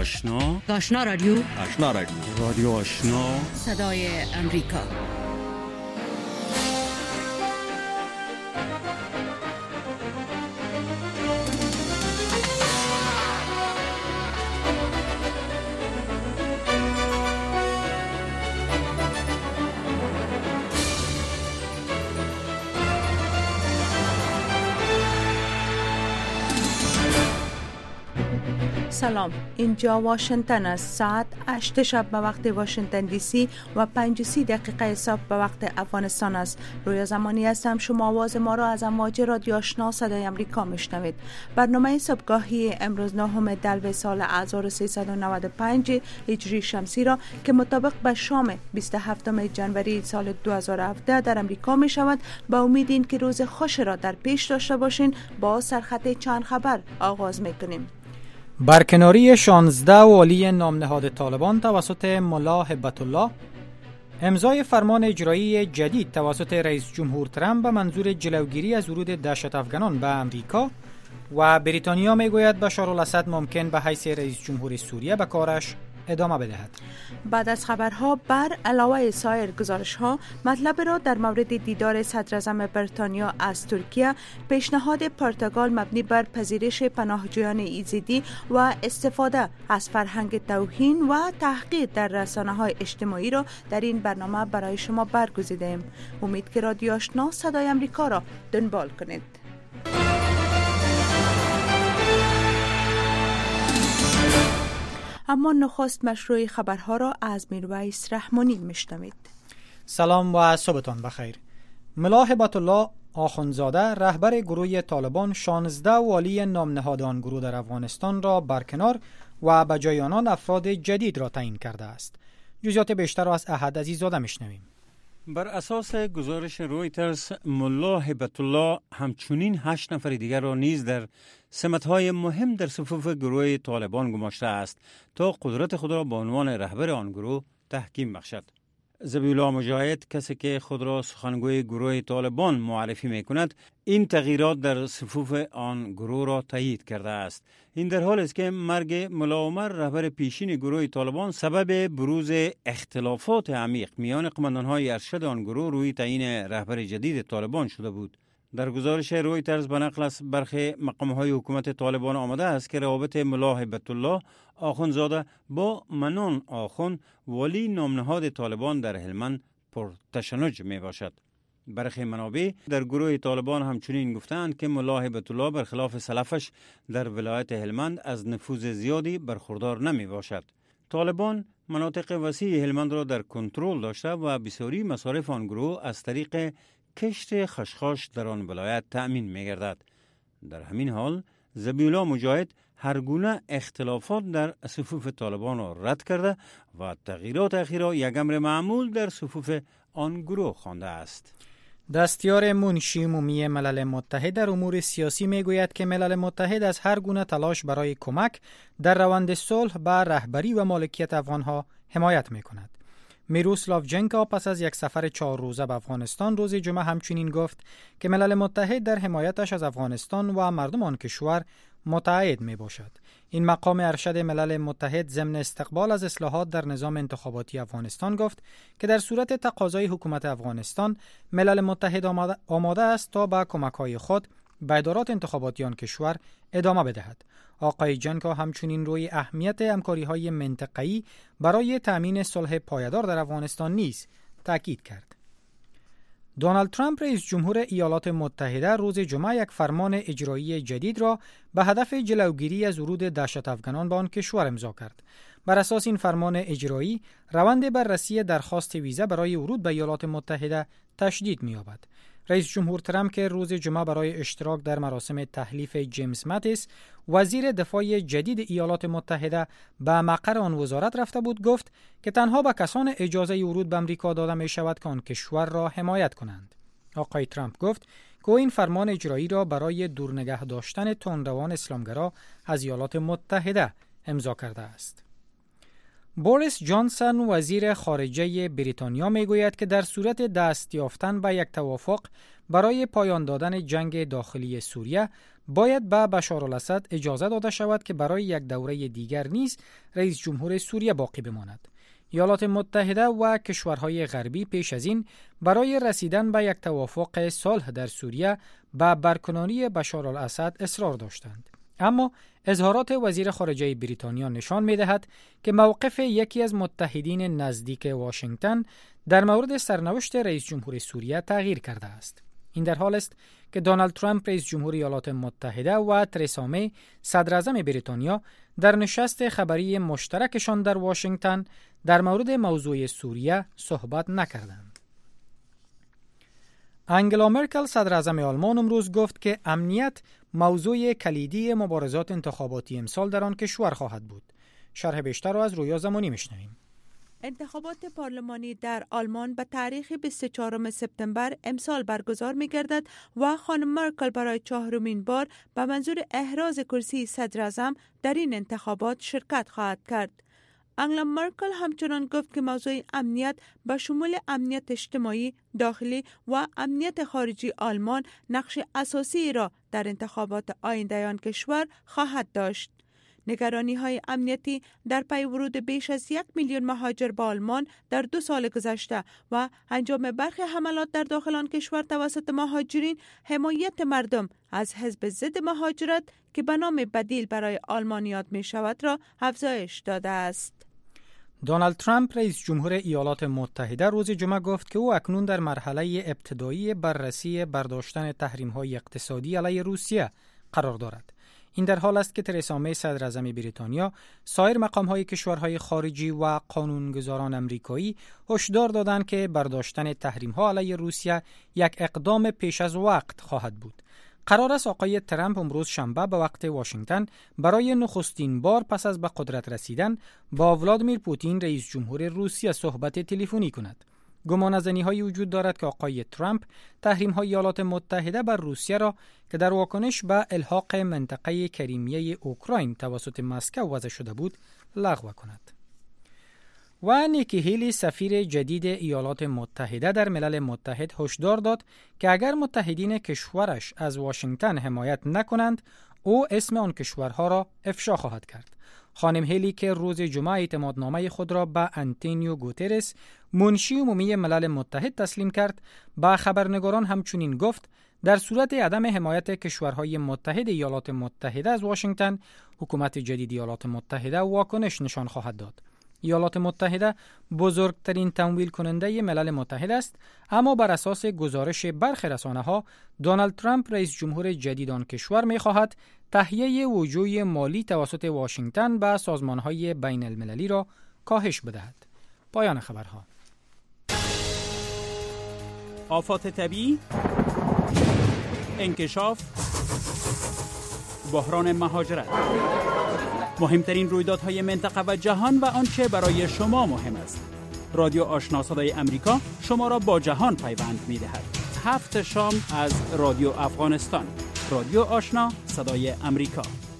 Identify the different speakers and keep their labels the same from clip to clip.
Speaker 1: آشنا
Speaker 2: رادیو
Speaker 1: رادیو آشنا
Speaker 2: صدای امریکا.
Speaker 3: سلام، اینجا واشنگتن است. ساعت 8 شب به وقت واشنگتن دی سی و 5:30 صبح به وقت افغانستان است. رویا زمانی هستم. شما آواز ما را از امواج رادیو آشنا صدای امریکا میشنوید. برنامه صبحگاهی امروز 9 دلو سال 1395 هجری شمسی را که مطابق به شام 27 جنوری سال 2017 در امریکا می شود، با امید این که روز خوش را در پیش داشته باشین، با سرخط چند خبر آغاز میکنیم.
Speaker 4: برکناری 16 والی نامنهاد طالبان توسط ملا هبت الله، امضای فرمان اجرایی جدید توسط رئیس جمهور ترامپ به منظور جلوگیری از ورود دهشت افغانان به امریکا و بریتانیا میگوید بشار الاسد ممکن به حیث رئیس جمهور سوریه به کارش ادامه بدهد.
Speaker 3: بعد از خبرها بر علاوه سایر گزارش‌ها مطلب را در مورد دیدار صدراعظم بریتانیا از ترکیه، پیشنهاد پرتغال مبنی بر پذیرش پناهجویان ایزدی و استفاده از فرهنگ توهین و تحقیر در رسانه‌های اجتماعی را در این برنامه برای شما برگزیده‌ایم. امید که رادیو آشنا صدای امریکا را دنبال کنید. اما نخست مشروع خبرها را از میرویس رحمانی میشنوید.
Speaker 4: سلام و صبحتان بخیر. ملا هبت الله آخوندزاده رهبر گروه طالبان 16 والی نامنهادان گروه در افغانستان را برکنار و به جای آنان افراد جدید را تعیین کرده است. جزئیات بیشتر را از احد عزیزاده میشنویم.
Speaker 1: بر اساس گزارش رویترز، ملا هبت الله همچنین 8 نفر دیگر را نیز در سمت‌های مهم در صفوف گروه طالبان گماشته است تا قدرت خود را به عنوان رهبر آن گروه تحکیم بخشد. ذبیحالله مجاهد، کسی که خود را سخنگوی گروه طالبان معرفی می‌کند، این تغییرات در صفوف آن گروه را تایید کرده است. این در حالی است که مرگ ملا عمر رهبر پیشین گروه طالبان سبب بروز اختلافات عمیق میان قماندان‌های ارشد آن گروه روی تعیین رهبر جدید طالبان شده بود. در گزارش رویترز به نقل از برخی مقام‌های حکومت طالبان آمده است که روابط ملا هبت الله آخوندزاده با منان آخوند، والی نامنهاد طالبان در هلمند، پرتشنج می باشد. برخی منابع در گروه طالبان همچنین گفتند که ملا هبت الله برخلاف سلفش در ولایت هلمند از نفوذ زیادی برخوردار نمی باشد. طالبان مناطق وسیع هلمند را در کنترل داشته و بسیاری مصارف آن گروه از طریق کشت خشخاش در آن ولایت تأمین می گردد. در همین حال ذبیحالله مجاهد هر گونه اختلافات در صفوف طالبان را رد کرده و تغییرات اخیرا یک امر معمول در صفوف آن گروه خوانده است.
Speaker 4: دستیار منشی عمومی ملل متحد در امور سیاسی میگوید که ملل متحد از هر گونه تلاش برای کمک در روند صلح به رهبری و مالکیت افغانها حمایت میکند. میروسلاو جنکا پس از یک سفر 4 روزه به افغانستان روز جمعه همچنین گفت که ملل متحد در حمایتش از افغانستان و مردم آن کشور متعهد می باشد. این مقام ارشد ملل متحد ضمن استقبال از اصلاحات در نظام انتخاباتی افغانستان گفت که در صورت تقاضای حکومت افغانستان، ملل متحد آماده است تا با کمک‌های خود به ادارات انتخاباتی آن کشور ادامه بدهد. آقای جنکا همچنین روی اهمیت همکاری‌های منطقه‌ای برای تأمین صلح پایدار در افغانستان نیز تاکید کرد. دونالد ترامپ رئیس جمهور ایالات متحده روز جمعه یک فرمان اجرایی جدید را به هدف جلوگیری از ورود دهشت افغانان به آن کشور امضا کرد. بر اساس این فرمان اجرایی، روند بررسی درخواست ویزا برای ورود به ایالات متحده تشدید می‌یابد. رئیس جمهور ترامپ که روز جمعه برای اشتراک در مراسم تحلیف جیمز ماتیس، وزیر دفاع جدید ایالات متحده، به مقر آن وزارت رفته بود، گفت که تنها به کسان اجازه ورود به امریکا داده می شود که آن کشور را حمایت کنند. آقای ترامپ گفت که این فرمان اجرایی را برای دور نگه داشتن تندروان اسلامگرا از ایالات متحده امضا کرده است. بوریس جانسون وزیر خارجه بریتانیا میگوید که در صورت دست یافتن به یک توافق برای پایان دادن جنگ داخلی سوریه باید به بشارالاسد اجازه داده شود که برای یک دوره دیگر نیز رئیس جمهور سوریه باقی بماند. ایالات متحده و کشورهای غربی پیش از این برای رسیدن به یک توافق صلح در سوریه به برکناری بشارالاسد اصرار داشتند. اما اظهارات وزیر خارجه بریتانیا نشان می‌دهد که موقف یکی از متحدین نزدیک واشنگتن در مورد سرنوشت رئیس جمهور سوریه تغییر کرده است. این در حال است که دونالد ترامپ رئیس جمهور ایالات متحده و ترسا می صدر اعظم بریتانیا در نشست خبری مشترکشان در واشنگتن در مورد موضوع سوریه صحبت نکردند. انگلا مرکل صدر اعظم آلمان امروز گفت که امنیت موضوع کلیدی مبارزات انتخاباتی امسال در آن کشور خواهد بود. شرح بیشتر را از رویا زمانی میشنویم.
Speaker 3: انتخابات پارلمانی در آلمان به تاریخ 24 سپتامبر امسال برگزار می گردد و خانم مرکل برای 4مین بار به منظور احراز کرسی صدر اعظم در این انتخابات شرکت خواهد کرد. انگلا مرکل همچنان گفت که موضوع امنیت به شمول امنیت اجتماعی، داخلی و امنیت خارجی آلمان نقش اساسی را در انتخابات آینده آن کشور خواهد داشت. نگرانی‌های امنیتی در پی ورود بیش از 1 میلیون مهاجر به آلمان در 2 سال گذشته و انجام برخی حملات در داخل آن کشور توسط مهاجرین، حمایت مردم از حزب ضد مهاجرت که به نام بدیل برای آلمان یاد می شود را افزایش داده است.
Speaker 4: دونالد ترامپ رئیس جمهور ایالات متحده روز جمعه گفت که او اکنون در مرحله ابتدایی بررسی برداشتن تحریم‌های اقتصادی علیه روسیه قرار دارد. این در حال است که ترسا می صدر اعظم بریتانیا سایر مقام‌های کشورهای خارجی و قانونگذاران امریکایی هشدار دادند که برداشتن تحریم‌ها علیه روسیه یک اقدام پیش از وقت خواهد بود. قرار است آقای ترامپ امروز شنبه به وقت واشنگتن برای نخستین بار پس از به قدرت رسیدن با ولادیمیر پوتین رئیس جمهور روسیه صحبت تلفنی کند. گمانه‌زنی‌هایی وجود دارد که آقای ترامپ تحریم‌های ایالات متحده بر روسیه را که در واکنش به الحاق منطقه کریمیه اوکراین توسط مسکو وضع شده بود لغو کند. و نیکی هیلی سفیر جدید ایالات متحده در ملل متحد هشدار داد که اگر متحدین کشورش از واشنگتن حمایت نکنند او اسم آن کشورها را افشا خواهد کرد. خانم هیلی که روز جمعه اعتمادنامه خود را به آنتونیو گوترس منشی عمومی ملل متحد تسلیم کرد، با خبرنگاران همچنین گفت در صورت عدم حمایت کشورهای متحد ایالات متحده از واشنگتن، حکومت جدید ایالات متحده واکنش نشان خواهد داد. ایالات متحده بزرگترین تمویل کننده ملل متحد است، اما بر اساس گزارش برخی رسانه‌ها دونالد ترامپ رئیس جمهور جدید آن کشور می‌خواهد تهیه وجوه مالی توسط واشنگتن به سازمان‌های بین المللی را کاهش بدهد. پایان خبرها.
Speaker 5: آفات طبیعی، انکشاف، بحران مهاجرت، مهمترین رویدادهای منطقه و جهان و آنچه برای شما مهم است. رادیو آشنا صدای امریکا شما را با جهان پیوند می‌دهد. 7 شام از رادیو افغانستان. رادیو آشنا صدای امریکا.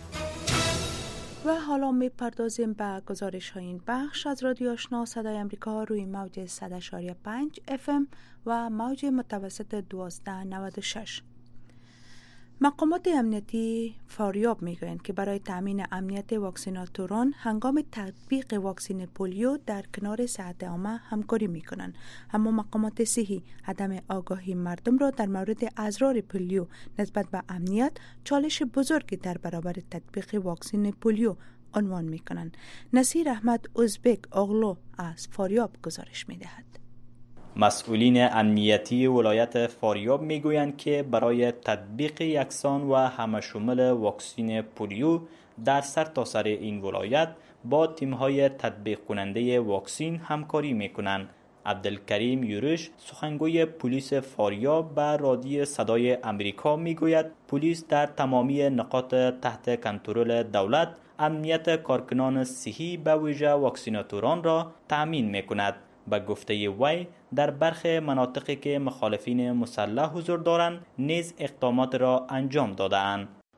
Speaker 3: و حالا می‌پردازیم به گزارش های این بخش از رادیو آشنا صدای امریکا روی موج 100.5 FM و موج متوسط 1296. مقامات امنیتی فاریاب میگویند که برای تامین امنیت واکسیناتوران هنگام تطبیق واکسن پولیو در کنار صحت عامه همکاری میکنند، اما مقامات صحی عدم آگاهی مردم را در مورد اضرار پولیو نسبت به امنیت چالش بزرگی در برابر تطبیق واکسن پولیو عنوان میکنند. نصیر احمد ازبک اغلو از فاریاب گزارش میدهد.
Speaker 6: مسئولین امنیتی ولایت فاریاب میگویند که برای تطبیق یکسان و همشمول واکسن پولیو در سرتاسر این ولایت با تیم‌های تطبیق کننده واکسن همکاری میکنند. عبدالکریم یورش سخنگوی پلیس فاریاب به رادیو صدای امریکا میگوید پلیس در تمامی نقاط تحت کنترل دولت امنیت کارکنان صحی به ویژه واکسیناتوران را تأمین میکند. به گفته وی در برخی مناطقی که مخالفین مسلح حضور دارند نیز اقدامات را انجام داده‌اند.
Speaker 7: جاهایی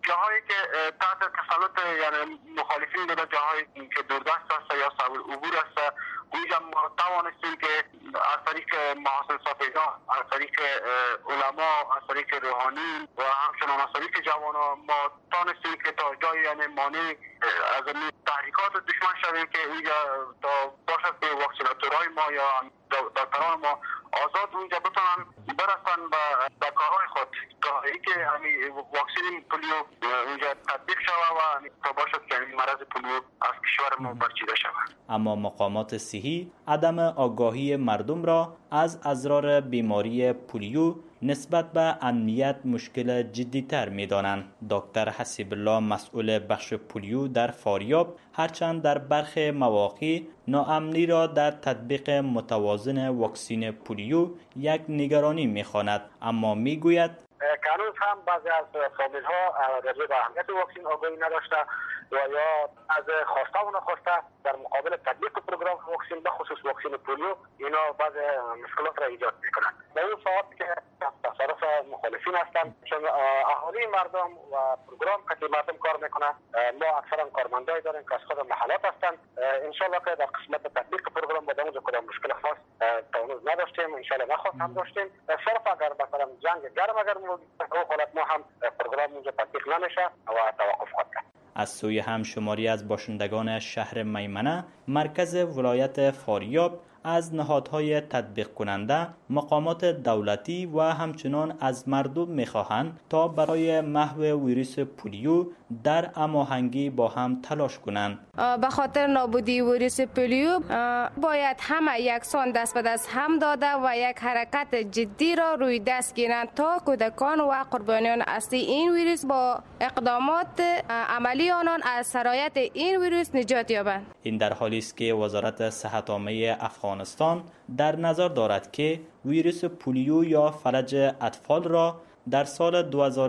Speaker 7: که تحت تسلط یعنی مخالفین در جاهای که دوردست است یا صعب العبور است، اونجا ما توانستیم که از طریق محاسن صافیگان، از طریق علما، از طریق روحانی و همچنان از طریق جوانان ما توانستیم که تا جای یعنی مانع از این تحریکات دشمن شویم که اینجا تا باشد که واکسیناتورهای ما یا دکتران ما آزاد اونجا بتونن برسن به کارهای خود کاری که همین واکسن پولیو اونجا تطبیق شود و تا باشد که این مرض پولیو از کشور ما برچیده شود.
Speaker 6: اما مقامات صحی عدم آگاهی مردم را از اضرار بیماری پولیو نسبت به امنیت مشکل جدی‌تر می‌دانند. دکتر حسیب الله مسئول بخش پولیو در فاریاب هرچند در برخی مواقع ناامنی را در تطبیق متوازن واکسن پولیو یک نگرانی می‌خواند، اما می‌گوید
Speaker 7: هنوز هم بعضی از فامیل‌ها راجع به اهمیت واکسن آگاهی نداشته و یا از خواسته و نخواسته در مقابل تطبیق پروگرام واکسن به خصوص واکسن پولیو اینا بعض مشکلات را ایجاد میکنند. به اون صورت که تصرف مخالفین هستند، چون اهالی مردم و پروگرام که مردم کار میکنند، ما اکثرا کارمندای داریم که از خود محلات هستند. ان شاء الله که در قسمت تطبیق پروگرام با اونجا کدام مشکل خاص تا هنوز نداشتیم، ان شاء الله نخواست هم داشتیم. صرف اگر مثلا جنگ گرم اگر او حالت ما هم پروگرام اونجا تطبیق نمیشه و توقف خواهد کرد.
Speaker 6: از سوی هم شماری از باشندگان شهر میمنه مرکز ولایت فاریاب از نهادهای تطبیق کننده، مقامات دولتی و همچنان از مردم می‌خواهند تا برای محو ویروس پولیو در هماهنگی با هم تلاش کنند.
Speaker 8: به خاطر نابودی ویروس پولیو باید همه یکسان دست به دست هم داده و یک حرکت جدی را روی دست گیرند تا کودکان و قربانیان اصلی این ویروس با اقدامات عملی آنان از سرایت این ویروس نجات یابند. این
Speaker 6: در حالی است که وزارت صحت عامه افغانستان در نظر دارد که ویروس پولیو یا فلج اطفال را در سال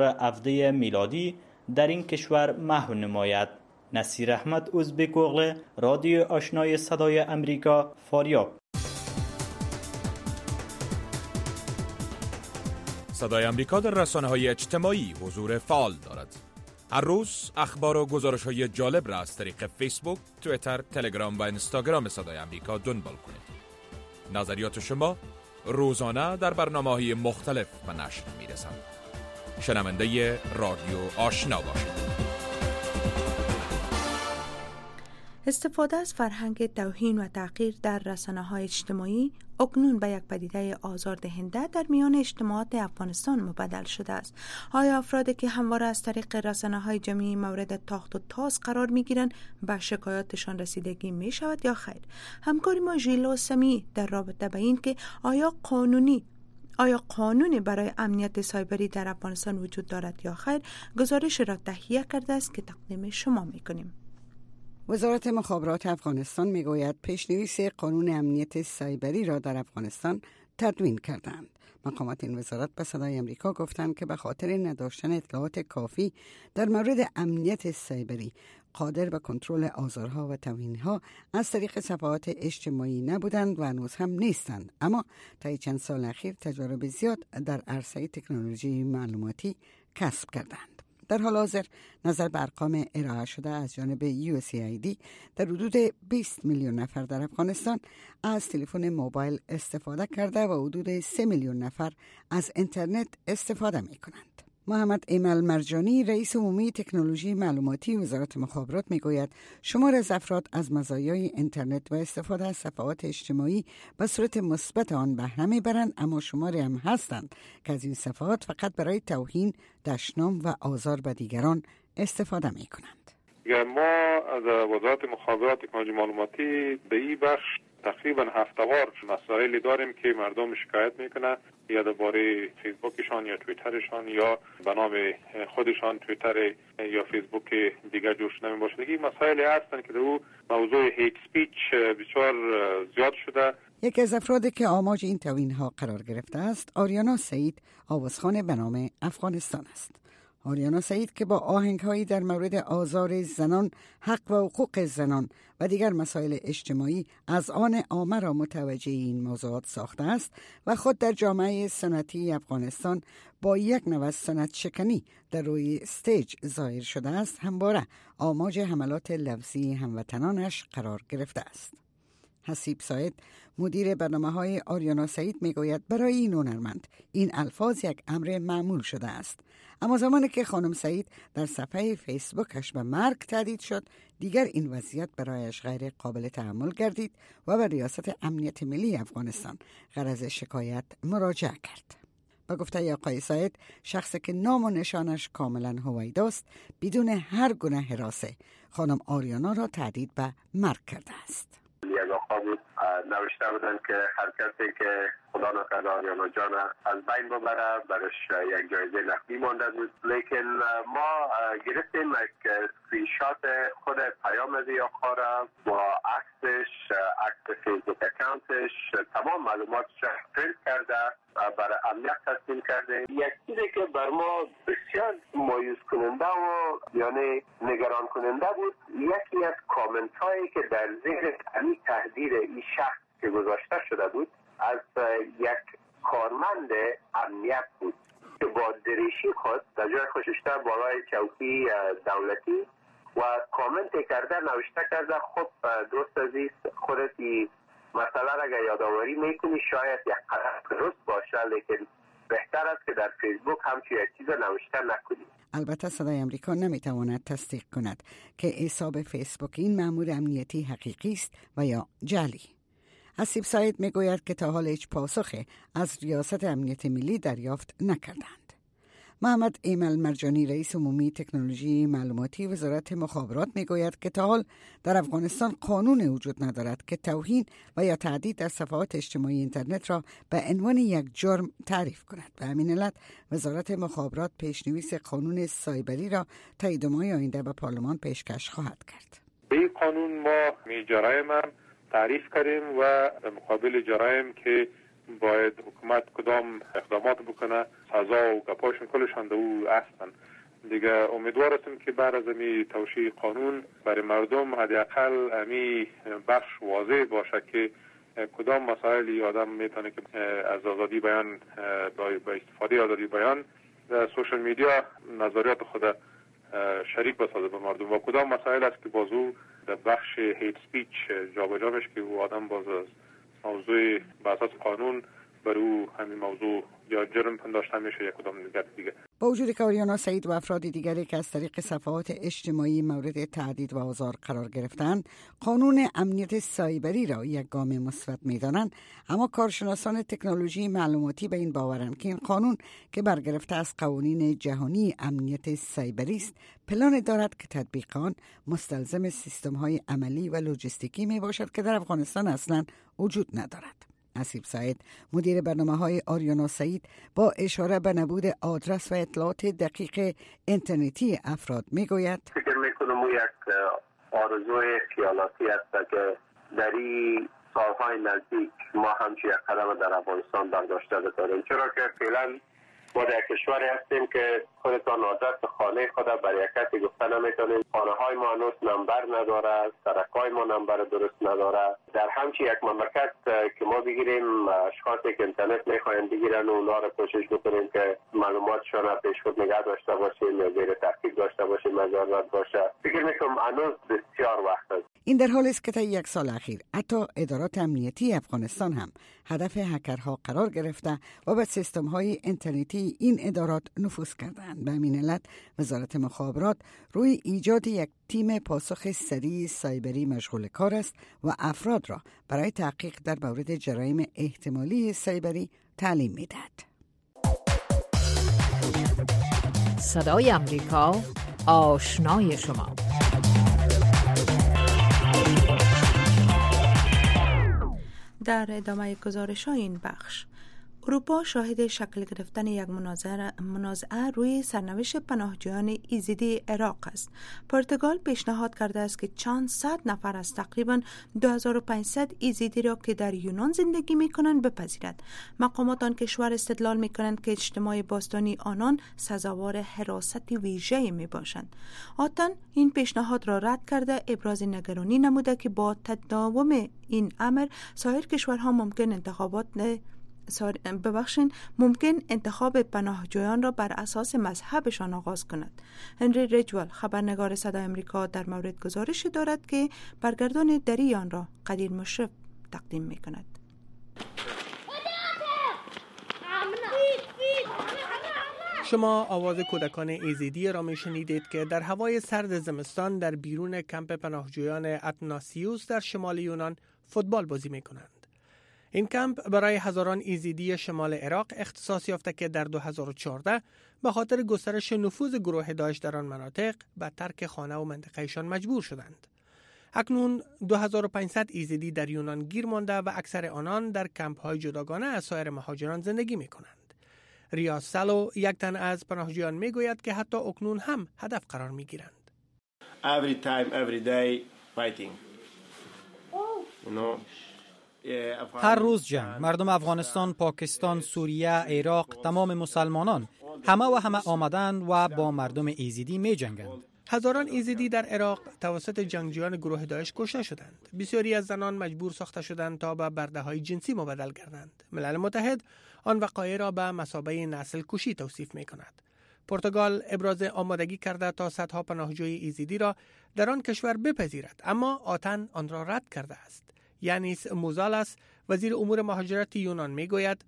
Speaker 6: 2017 میلادی در این کشور محو نماید. نصیر احمد ازبک اوغله، رادیو آشنای صدای امریکا، فاریاب.
Speaker 9: صدای امریکا در رسانه‌های اجتماعی حضور فعال دارد. هر روز اخبار و گزارش‌های جالب را از طریق فیسبوک، توییتر، تلگرام و اینستاگرام صدای امریکا دنبال کنید. نظریات شما روزانه در برنامه‌های مختلف به نشر می‌رسند. شنونده رادیو آشنا باشید.
Speaker 3: استفاده از فرهنگ توهین و تحقیر در رسانه‌های اجتماعی اکنون به یک پدیده آزاردهنده در میان اجتماعات افغانستان مبدل شده است. آیا افرادی که همواره از طریق رسانه‌های جمعی مورد تاخت و تاز قرار می‌گیرند به شکایاتشان رسیدگی می‌شود یا خیر؟ همکاری ما ژیلا سمی در رابطه به این که آیا قانونی برای امنیت سایبری در افغانستان وجود دارد یا خیر، گزارش را تهیه کرده است که تقدیم شما می‌کنیم.
Speaker 10: وزارت مخابرات افغانستان میگوید پیش‌نویس قانون امنیت سایبری را در افغانستان تدوین کردند. مقامات این وزارت به صدای امریکا گفتند که به خاطر نداشتن اطلاعات کافی در مورد امنیت سایبری قادر به کنترل آزارها و توهینها از طریق صفحات اجتماعی نبودند و هنوز هم نیستند، اما طی چند سال اخیر تجارب زیاد در عرصه تکنولوژی معلوماتی کسب کردند. در حال حاضر نظر به ارقام ارائه شده از جانب USAID در حدود 20 میلیون نفر در افغانستان از تلفن موبایل استفاده کرده و حدود 3 میلیون نفر از اینترنت استفاده می کنند. محمد ایمل مرجانی رئیس عمومی تکنولوژی معلوماتی وزارت مخابرات میگوید شمار از افراد از مزایای اینترنت و استفاده از صفحات اجتماعی به صورت مثبت آن بهره میبرند، اما شماری هم هستند که از این صفحات فقط برای توهین، دشنام و آزار به دیگران استفاده میکنند.
Speaker 11: ما از وزارت مخابرات تکنولوژی معلوماتی به این بخش تقریبا هفته‌وار مسائلی داریم که مردم شکایت میکنه یا درباره فیسبوکشان یا توییترشان یا به نام خودشان توییتر یا فیسبوک دیگر جور شده می باشد. این مسائلی هستند که در او موضوع هیت سپیچ بسیار زیاد شده.
Speaker 10: یکی از افرادی که آماج این توهین‌ها قرار گرفته است آریانا سعید، آوازخوان به نام افغانستان است. آریانا سعید که با آهنگ‌هایی در مورد آزار زنان، حق و حقوق زنان و دیگر مسائل اجتماعی از آن عامه را متوجه این موضوعات ساخته است و خود در جامعه سنتی افغانستان با یک نوع سنت شکنی در روی استیج ظاهر شده است، همواره آماج حملات لفظی هموطنانش قرار گرفته است. حسیب سعید مدیر برنامه‌های آریانا سعید میگوید برای این هنرمند این الفاظ یک امر معمول شده است، اما زمانی که خانم سعید در صفحه فیسبوکش به مرگ تهدید شد، دیگر این وضعیت برایش غیر قابل تحمل گردید و به ریاست امنیت ملی افغانستان غرض شکایت مراجعه کرد. با گفته آقای سعید، شخصی که نام و نشانش کاملا هویداست بدون هر گونه هراسه خانم آریانا را تهدید به مرگ کرده است.
Speaker 12: یک آقا بود، نوشته بودن که هر کسی که خدا نکرده آریانا جان از بین ببره برش یک جایزه نقدی مانده بود. لیکن ما گرفتیم یک اسکرین شات خود پیام از آقا را با عکسش، عکس فیسبوک اکانتش، تمام معلوماتش پرینت کرده برای امنیت تسلیم کرده. یک چیزی که بر ما بسیار مایوس کننده و یعنی نگران کننده بود، یکی از کامنت هایی که در زیر این تهدید این شخص که گذاشته شده بود از یک کارمند امنیت بود که با دریشی خود در جای خودشته بالای چوکی دولتی و کامنت کرده، نوشته کرده خب دوست عزیز خودتی مسئله را اگر یادآوری میکنی شاید یک قدر درست باشه، لیکن بهتر است که در فیسبوک همچون یک چیز نوشته نکنی.
Speaker 10: البته صدای امریکا نمیتواند تصدیق کند که حساب فیسبوک این مأمور امنیتی حقیقی است و یا جعلی. حسیب سعید میگوید که تا حال هیچ پاسخی از ریاست امنیت ملی دریافت نکردند. محمد ایمل مرجانی رئیس عمومی تکنولوژی معلوماتی وزارت مخابرات میگوید که تا حال در افغانستان قانون وجود ندارد که توهین و یا تهدید در صفحات اجتماعی اینترنت را به عنوان یک جرم تعریف کند. به همین علت وزارت مخابرات پیشنویس قانون سایبری را تا ماه آینده به پارلمان پیشکش خواهد کرد.
Speaker 11: به قانون ما جرایم تعریف کردیم و مقابل جرایم که باید حکومت کدام اقدامات بکنه سزا و گپاشون کلشان در او هستن دیگه. امیدوار هستیم که بعد از امی توشیح قانون برای مردم حداقل امی بخش واضح باشه که کدام مسائلی آدم میتونه که از آزادی بیان با استفاده آزادی بیان سوشال میدیا نظریات خود شریک بسازه به مردم و کدام مسائل است که بازو در بخش هیت سپیچ جابجا میشه که او آدم باز موضوع به اساس قانون بر او همین موضوع یا جرم پنداشته میشه یا کدام دیگه.
Speaker 10: با وجود که آریانا سعید و افراد دیگری که از طریق صفحات اجتماعی مورد تهدید و آزار قرار گرفتند قانون امنیت سایبری را یک گام مثبت می‌دانند، اما کارشناسان تکنولوژی معلوماتی به این باورند که این قانون که برگرفته از قوانین جهانی امنیت سایبری است پلان دارد که تطبیق آن مستلزم سیستم‌های عملی و لوجستیکی میباشد که در افغانستان اصلاً وجود ندارد. حسیب سعید مدیر برنامه‌های آریانا سعید با اشاره به نبود آدرس و اطلاعات دقیق اینترنتی افراد میگوید
Speaker 12: فکر میکنم یک آرزوی خیالاتی است که در این سالهای نزدیک ما همچین یک قدم در افغانستان برداشته بکنیم، چرا که فعلا ما در کشوری هستیم که خودتان آدرس خانه خود برای کسی گفته نمیتونیم. خانه های ما هنوز نمبر نداره، سرک های ما نمبر درست نداره. در همچین یک مملکت که ما بگیریم اشخاصی که اینترنت میخواین بگیرن و اونا را کوشش بکنیم که معلوماتشان را پیش خود نگه داشته باشیم یا زیر تحقیق داشته باشیم مجازات باشه، فکر میکنم هنوز بسیار وقت است.
Speaker 10: این در حالی است که تا یک سال اخیر حتی ادارات امنیتی افغانستان هم هدف هکرها قرار گرفته و به سیستم‌های اینترنتی این ادارات نفوذ کردند. به همین علت وزارت مخابرات روی ایجاد یک تیم پاسخ سریع سایبری مشغول کار است و افراد را برای تحقیق در مورد جرایم احتمالی سایبری تعلیم می‌دهد.
Speaker 2: صدای امریکا آشنای شما.
Speaker 3: در ادامه گزارش این بخش اروپا شاهد شکل گرفتن یک منازعه روی سرنوشت پناهجویان ایزیدی عراق است. پرتغال پیشنهاد کرده است که چند صد نفر از تقریباً 2500 ایزیدی را که در یونان زندگی می‌کنند بپذیرد. مقامات آن کشور استدلال می‌کنند که اجتماع باستانی آنان سزاوار حراست ویژه‌ای میباشند. آتن این پیشنهاد را رد کرده ابراز نگرانی نموده که با تداوم این امر سایر کشورها ممکن انتخاب پناهجویان را بر اساس مذهبشان آغاز کند. هنری رجوال خبرنگار صدای آمریکا در مورد گزارش دارد که برگردان دری آن را قدیر مشرف تقدیم می کند.
Speaker 13: شما آواز کودکان ایزیدی را می شنیدید که در هوای سرد زمستان در بیرون کمپ پناهجویان اتناسیوس در شمال یونان فوتبال بازی می کنند. این کمپ برای هزاران ایزیدی شمال عراق اختصاص یافته که در 2014 به خاطر گسترش نفوذ گروه داعش در آن مناطق به ترک خانه و منطقهشان مجبور شدند. اکنون 2500 ایزیدی در یونان گیر مانده و اکثر آنان در کمپ‌های جداگانه از سایر مهاجران زندگی می‌کنند. ریاض سالو یک تن از پناهجویان می‌گوید که حتی اکنون هم هدف قرار می‌گیرند.
Speaker 14: Every time, every day fighting.
Speaker 4: هر روز جنگ. مردم افغانستان، پاکستان، سوریه، عراق، تمام مسلمانان همه آمدند و با مردم ایزیدی می جنگند.
Speaker 13: هزاران ایزیدی در عراق توسط جنگجویان گروه داعش کشته شدند. بسیاری از زنان مجبور ساخته شدند تا به برده‌های جنسی مبدل گردند. ملل متحد آن وقایع را به مثابه نسل کشی توصیف می کند. پرتغال ابراز آمادگی کرده تا صدها پناهجوی ایزیدی را در آن کشور بپذیرد، اما آتن آن را رد کرده است. یانیس موزالاس وزیر امور مهاجرت یونان میگوید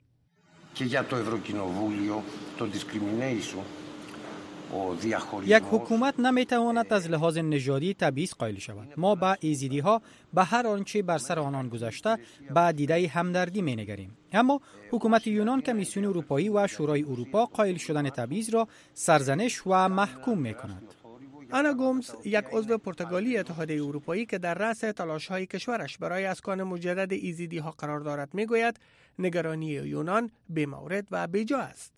Speaker 4: یک حکومت نمیتواند از لحاظ نژادی تبعیض قائل شود. ما به ایزیدی ها به هر آنچه بر سر آنان گذشته به دیده همدردی مینگریم. اما حکومت یونان کمیسیون اروپایی و شورای اروپا قائل شدن تبعیض را سرزنش و محکوم میکند.
Speaker 13: آنا گومز یک عضو پرتغالی اتحادیه اروپایی که در رأس تلاش‌های کشورش برای اسکان مجدد ایزیدی ها قرار دارد میگوید نگرانی یونان بی‌مورد و بی‌جا است.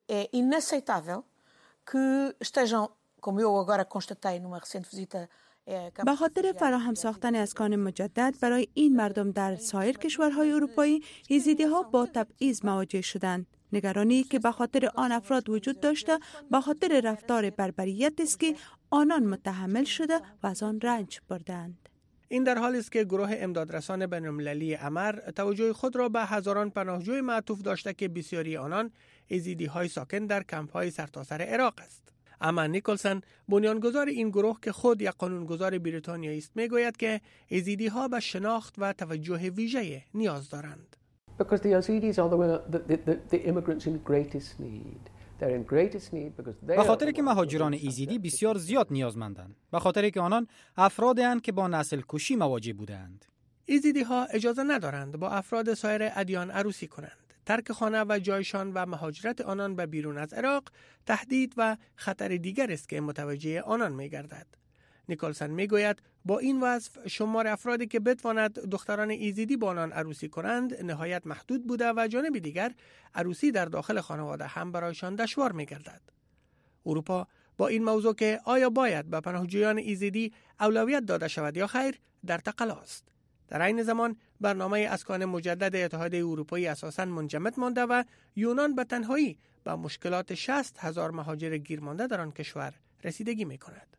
Speaker 3: به خاطر فراهم ساختن اسکان مجدد برای این مردم در سایر کشورهای اروپایی ایزیدی ها با تبعیض مواجه شدند. نگرانی که به خاطر آن افراد وجود داشته به خاطر رفتار بربریت است که آنان متحمل شده و از آن رنج بردند.
Speaker 13: این در حالی است که گروه امدادرسان بین‌المللی امر توجه خود را به هزاران پناهجوی معطوف داشته که بسیاری آنان ایزیدی های ساکن در کمپ های سرتاسر عراق است. اما نیکلسن بنیانگذار این گروه که خود یک قانونگذار بریتانیایی است میگوید که ایزیدی ها به شناخت و توجه ویژه نیاز دارند.
Speaker 15: Because the Yazidis are the immigrants in greatest need. They're in greatest need because they
Speaker 4: به خاطر که مهاجران ایزیدی بسیار زیاد نیازمندند. به خاطر که آنان افرادی هستند که با نسل کشی مواجه بودند.
Speaker 13: ایزیدی ها اجازه ندارند با افراد سایر ادیان عروسی کنند. ترک خانه و جایشان و مهاجرت آنان به بیرون از عراق تهدید و خطر دیگر است که متوجه آنان می‌گردد. نیکلسن میگوید با این وصف شمار افرادی که بتواند دختران ایزیدی با آنان عروسی کنند نهایت محدود بوده و جانب دیگر عروسی در داخل خانواده هم برایشان دشوار می‌گردد. اروپا با این موضوع که آیا باید به پناهجویان ایزیدی اولویت داده شود یا خیر در تقلاست. در این زمان برنامه اسکان مجدد اتحادیه اروپایی اساساً منجمد مانده و یونان به تنهایی با مشکلات 60,000 مهاجر گیرمانده در آن کشور رسیدگی می‌کند.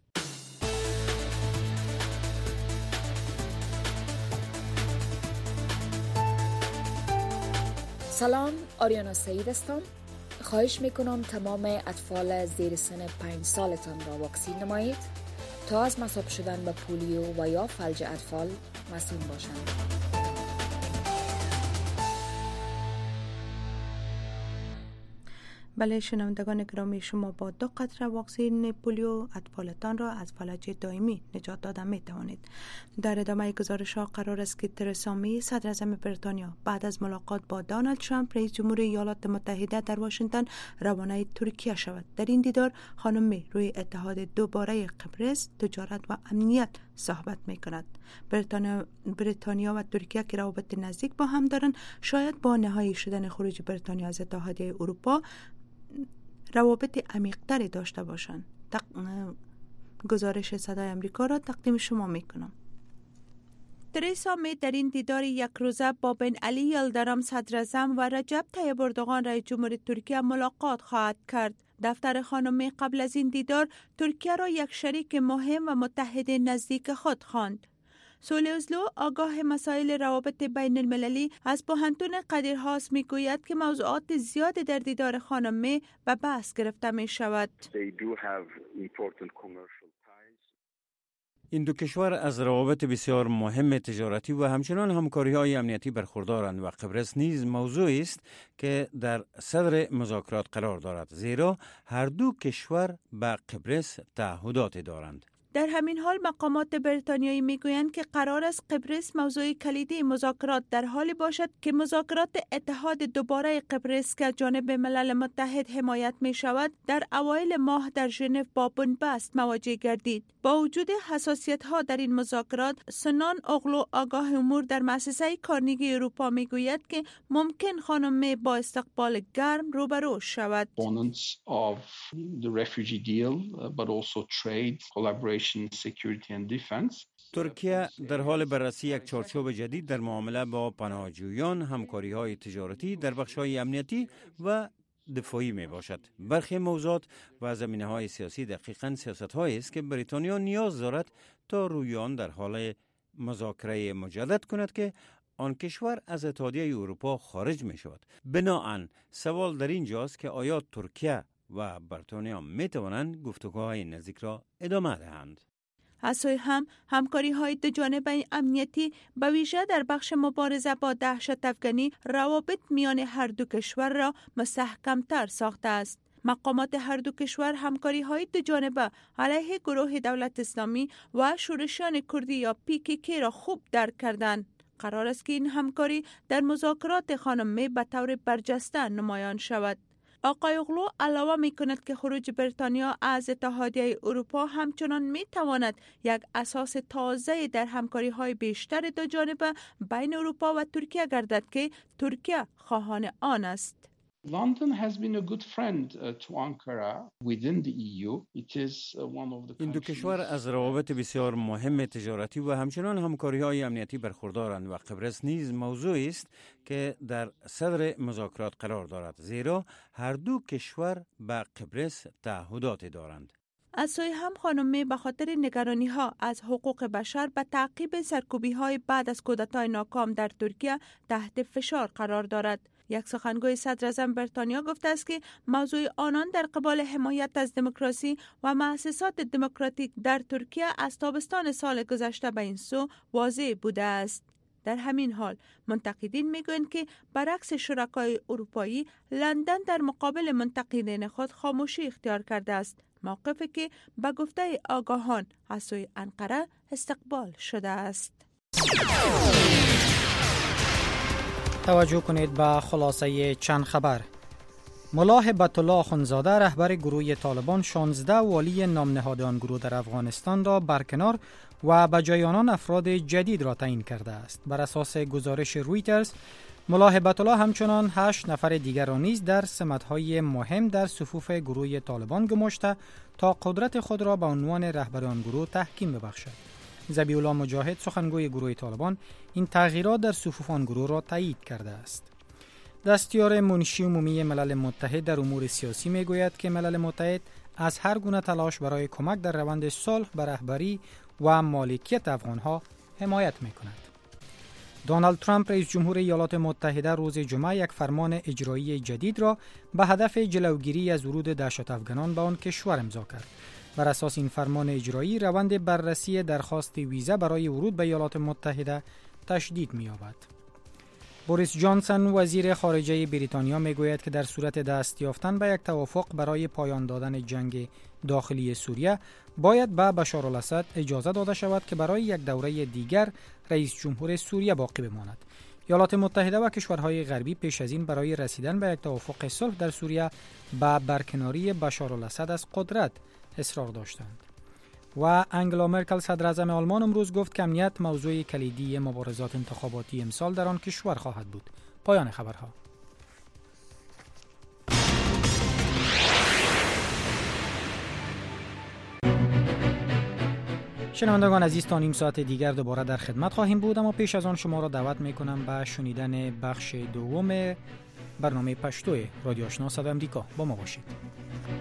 Speaker 2: سلام، آریانا سعید هستم. خواهش میکنم تمام اطفال زیر سن 5 سالتان را واکسین نمایید تا از مصاب شدن به پولیو و یا فلج اطفال مسئول باشند.
Speaker 3: بله شنوندگان گرامی، شما با 2 قطره واکسن پولیو اطفالتان را از فلج دائمی نجات دادن می توانید. در ادامه گزارش ها قرار است که ترسا می صدر اعظم بریتانیا بعد از ملاقات با دونالد ترامپ رئیس جمهور ایالات متحده در واشنگتن روانه ترکیه شود. در این دیدار خانم می روی اتحاد دوباره قبرس، تجارت و امنیت صحبت میکند. بریتانیا و ترکیه که روابط نزدیک با هم دارند، شاید با نهایی شدن خروج بریتانیا از اتحادیه اروپا روابط عمیق‌تری داشته باشند. گزارش صدای امریکا را تقدیم شما میکنم. تریسا می در این دیدار یک روزه با بن علی یلدرم صدراعظم و رجب طیب اردوغان رئیس جمهور ترکیه ملاقات خواهد کرد. دفتر خانم می قبل از این دیدار ترکیه را یک شریک مهم و متحد نزدیک خود خواند. سولوزلو آگاه مسائل روابط بین المللی از پوهنتون قدیرهاس می گوید که موضوعات زیادی در دیدار خانم می به بحث گرفته می شود.
Speaker 1: این دو کشور از روابط بسیار مهم تجارتی و همچنان همکاری‌های امنیتی برخوردارند و قبرس نیز موضوعی است که در صدر مذاکرات قرار دارد، زیرا هر دو کشور به قبرس تعهدات دارند.
Speaker 3: در همین حال مقامات بریتانیایی میگویند که قرار است قبرس موضوع کلیدی مذاکرات در حالی باشد که مذاکرات اتحاد دوباره قبرس که جانب ملل متحد حمایت می شود در اوایل ماه در ژنو با بنبست مواجه گردید. با وجود حساسیت ها در این مذاکرات، سنان اغلو آگاه امور در مؤسسه کارنگی اروپا میگوید که ممکن خانم می با استقبال گرم روبرو شود.
Speaker 1: ترکیه در حال بررسی یک چارچوب جدید در معامله با پناهجویان، همکاری‌های تجارتی در بخش‌های امنیتی و دفاعی می باشد. برخی موضوعات و زمینه‌های سیاسی دقیقاً سیاست‌هایی است که بریتانیا نیاز دارد تا روی آن در حال مذاکره مجدد کند که آن کشور از اتحادیه اروپا خارج می شود. بنابراین سوال در اینجاست که آیا ترکیه و بریتانیا می توانند گفتگوهای نزدیک را ادامه دهند؟
Speaker 3: از سوی هم همکاری های دو جانبه امنیتی به ویژه در بخش مبارزه با دهشت افغانی روابط میان هر دو کشور را مستحکم‌تر ساخته است. مقامات هر دو کشور همکاری های دو جانبه علیه گروه دولت اسلامی و شورشیان کردی یا PKK را خوب درک کردند. قرار است که این همکاری در مذاکرات خانم می به طور برجسته نمایان شود. آقای اغلو علاوه می کند که خروج بریتانیا از اتحادیه اروپا همچنان می تواند یک اساس تازه در همکاری های بیشتر دو جانبه بین اروپا و ترکیه گردد که ترکیه خواهان آن است.
Speaker 16: London has been a good friend to Ankara within the EU. It is one of the
Speaker 1: این دو کشور از روابط بسیار مهم تجارتی و همچنان همکاری‌های امنیتی برخوردارند و قبرس نیز موضوعی است که در صدر مذاکرات قرار دارد، زیرا هر دو کشور به قبرس تعهدات دارند.
Speaker 3: از سوی هم خانم می به خاطر نگرانی ها از حقوق بشر به تعقیب سرکوبی های بعد از کودتای ناکام در ترکیه تحت فشار قرار دارد. یک سخنگوی صدراعظم بریتانیا گفته است که موضوع آنان در قبال حمایت از دموکراسی و مؤسسات دموکراتیک در ترکیه از تابستان سال گذشته به این سو واضح بوده است. در همین حال منتقدین میگویند که برعکس شرکای اروپایی، لندن در مقابل منتقدین خود خاموشی اختیار کرده است، موقفی که به گفته آگاهان از سوی انقره استقبال شده است.
Speaker 4: توجه کنید به خلاصه چند خبر. ملا هبت الله آخوندزاده رهبر گروه طالبان 16 والی نام نهاده آن گروه در افغانستان را برکنار و به جای آنان افراد جدید را تعیین کرده است. بر اساس گزارش رویترز، ملا هبت الله همچنان 8 نفر دیگر را نیز در سمت‌های مهم در صفوف گروه طالبان گماشته تا قدرت خود را به عنوان رهبر آن گروه تحکیم ببخشد. ذبیح الله مجاهد سخنگوی گروه طالبان این تغییرات در صفوف آن گروه را تایید کرده است. دستیار منشی عمومی ملل متحد در امور سیاسی میگوید که ملل متحد از هر گونه تلاش برای کمک در روند صلح به رهبری و مالکیت افغانها حمایت میکند. دونالد ترامپ رئیس جمهور ایالات متحده روز جمعه یک فرمان اجرایی جدید را به هدف جلوگیری از ورود دهشت افغانان به آن کشور امضا کرد. بر اساس این فرمان اجرایی، روند بررسی درخواست ویزا برای ورود به ایالات متحده تشدید می‌یابد. بوریس جانسون وزیر خارجه بریتانیا میگوید که در صورت دست یافتن به یک توافق برای پایان دادن جنگ داخلی سوریه، باید به بشار الاسد اجازه داده شود که برای یک دوره دیگر رئیس جمهور سوریه باقی بماند. ایالات متحده و کشورهای غربی پیش از این برای رسیدن به یک توافق صلح در سوریه به برکناری بشار الاسد از قدرت اصرار داشتند. و انگلا مرکل صدر اعظم آلمان امروز گفت که امنیت موضوع کلیدی مبارزات انتخاباتی امسال در آن کشور خواهد بود. پایان خبرها. شنوندگان عزیز، تا نیم ساعت دیگر دوباره در خدمت خواهیم بود، اما پیش از آن شما را دعوت میکنم به شنیدن بخش دوم برنامه پشتوی رادیو آشنا صدای امریکا. با ما باشید.